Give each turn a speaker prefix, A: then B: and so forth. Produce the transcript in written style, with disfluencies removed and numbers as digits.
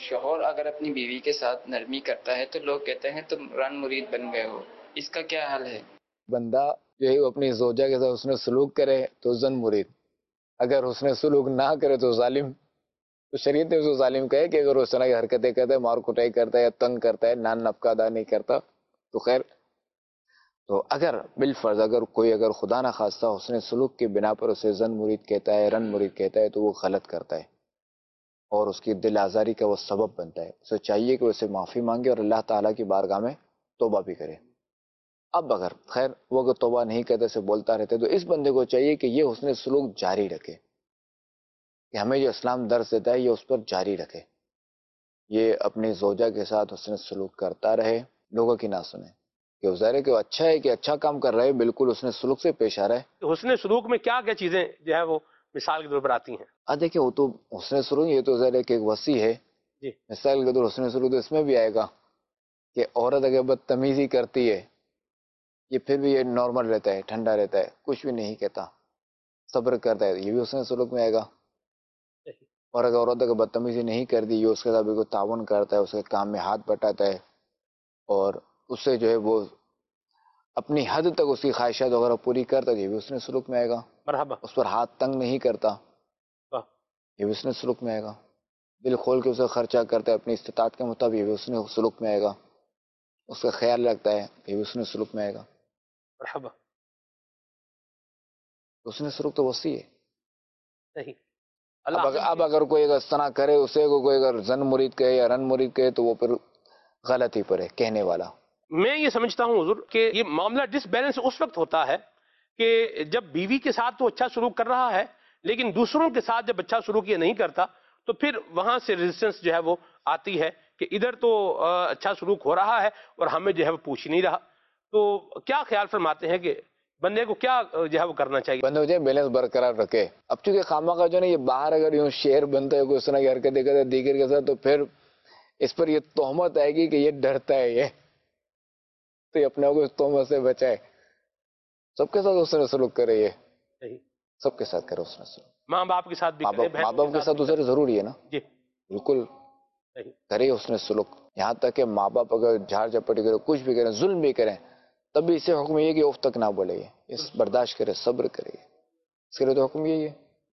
A: شوہر اگر اپنی بیوی کے ساتھ نرمی کرتا ہے تو لوگ کہتے ہیں تم رن مرید بن گئے ہو، اس کا کیا حل ہے؟
B: بندہ جو ہے وہ اپنی زوجہ کے ساتھ حسن سلوک کرے تو زن مرید، اگر حسن سلوک نہ کرے تو ظالم. تو شریعت نے اس کو ظالم کہے کہ اگر اس طرح کی حرکتیں کرتا ہے، مار کٹائی کرتا ہے یا تنگ کرتا ہے، نان نفقہ ادا نہیں کرتا تو خیر. تو اگر بالفرض اگر کوئی اگر خدا نہ خواستہ حسن سلوک کی بنا پر اسے زن مرید کہتا ہے، رن مرید کہتا ہے، تو وہ غلط کرتا ہے اور اس کی دل آزاری کا وہ سبب بنتا ہے. اسے چاہیے کہ اسے معافی مانگے اور اللہ تعالیٰ کی بارگاہ میں توبہ بھی کرے. اب اگر خیر وہ اگر توبہ نہیں کرتے، اسے بولتا رہتے، تو اس بندے کو چاہیے کہ یہ حسن سلوک جاری رکھے، کہ ہمیں جو اسلام درس دیتا ہے یہ اس پر جاری رکھے. یہ اپنی زوجہ کے ساتھ حسن سلوک کرتا رہے، لوگوں کی نہ سنے، کہ ظاہر ہے کہ وہ اچھا ہے کہ اچھا کام کر رہے، بالکل حسن سلوک سے پیش آ رہا ہے.
C: حسن سلوک میں کیا کیا چیزیں جو ہے وہ مثال کے طور پر آتی ہیں؟
B: دیکھیں وہ تو حسن سلوک یہ تو ظاہر ہے کہ ایک وسیع ہے.
C: جی
B: مثال کے طور حسن سلوک تو اس میں بھی آئے گا کہ عورت اگر بدتمیزی کرتی ہے، یہ پھر بھی یہ نارمل رہتا ہے، ٹھنڈا رہتا ہے، کچھ بھی نہیں کہتا، صبر کرتا ہے، یہ بھی حسن سلوک میں آئے گا. اور اگر عورت اگر بدتمیزی نہیں کر دی، یہ اس کے ساتھ بالکل تعاون کرتا ہے، اس کے کام میں ہاتھ بٹاتا ہے اور اس سے جو ہے وہ اپنی حد تک اس کی خواہشات وغیرہ پوری کرتا ہے، یہ بھی حسن سلوک میں آئے گا.
C: مرحبا.
B: اس پر ہاتھ تنگ نہیں کرتا،
C: واہ.
B: یہ بھی حسن سلوک میں آئے گا. دل کھول کے اسے خرچہ کرتا ہے اپنی استطاعت کے مطابق، یہ بھی حسن سلوک میں آئے گا. اس کا خیال رکھتا ہے، یہ بھی حسن سلوک میں آئے گا.
C: مرحبا.
B: حسن سلوک تو وسیع ہے.
C: صحیح.
B: اب اگر کوئی اگر صنع کرے، اسے کوئی اگر زن مرید کہے یا رن مرید کہے تو وہ پھر غلط ہی پر ہے کہنے والا.
C: میں یہ سمجھتا ہوں حضور کہ یہ معاملہ ڈس بیلنس اس وقت ہوتا ہے کہ جب بیوی کے ساتھ تو اچھا سلوک کر رہا ہے لیکن دوسروں کے ساتھ جب اچھا سلوک یہ نہیں کرتا تو پھر وہاں سے ریزسٹنس جو ہے وہ آتی ہے کہ ادھر تو اچھا سلوک ہو رہا ہے اور ہمیں جو ہے وہ پوچھ نہیں رہا. تو کیا خیال فرماتے ہیں کہ بندے کو کیا جو ہے وہ کرنا چاہیے؟
B: بندے جو ہے بیلنس برقرار رکھے. اب چونکہ خامہ کا جو ہے یہ باہر اگر یوں شیر بنتا ہے کوئی اس طرح کی حرکتیں کرتا ہے دیگر کے ساتھ، تو پھر اس پر یہ تہمت آئے گی کہ یہ ڈرتا ہے، یہ تو یہ اپنے کو اس تہمت سے بچائے. سب کے ساتھ حسن سلوک کرے، یہ
C: صحیح.
B: سب کے ساتھ کرے حسن سلوک.
C: ماں باپ کے ساتھ بھی کرے،
B: ماں باپ کے ساتھ دوسرے ضروری ہے نا.
C: جی
B: بالکل
C: صحیح.
B: کرے حسن سلوک. یہاں تک کہ ماں باپ اگر جھاڑ جھپٹی کرے، کچھ بھی کریں، ظلم بھی کریں، تب بھی اسے حکم یہ کہ اف تک نہ بولے، یہ برداشت کرے، صبر کرے. اس کے لیے تو حکم یہی ہے.